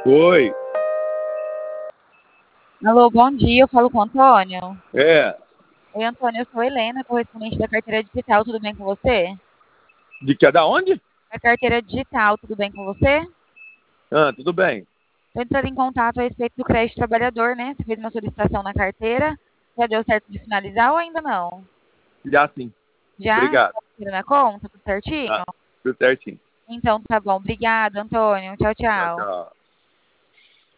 Oi, Alô, bom dia, eu falo com o Antônio. é, Oi, Antônio, eu sou Helena, correspondente da carteira digital, tudo bem com você? de que é da onde? A carteira digital, tudo bem com você? Ah, tudo bem. Estou entrando em contato a respeito do crédito trabalhador, né? Você fez uma solicitação na carteira, já deu certo de finalizar ou ainda não? Já sim, Já? obrigado. Tá tendo na conta, tudo certinho? Ah, tudo certinho. Então tá bom, obrigada, Antônio, tchau, Tchau, tchau. tchau.